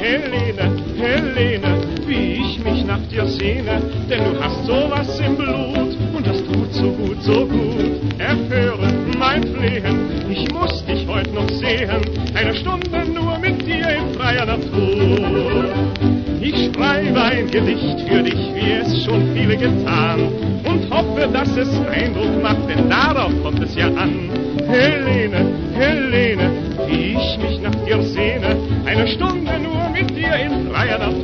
Helene, Helene, wie ich mich nach dir sehne, denn du hast sowas im Blut und das tut so gut, so gut. Erhöre mein Flehen, ich muss dich heute noch sehen, eine Stunde nur mit dir in freier Natur. Ich schreibe ein Gedicht für dich, wie es schon viele getan, und hoffe, dass es Eindruck macht, denn darauf kommt es ja an. Helene, Helene, wie ich mich nach dir sehne, eine Stunde nur mit dir in freier Natur.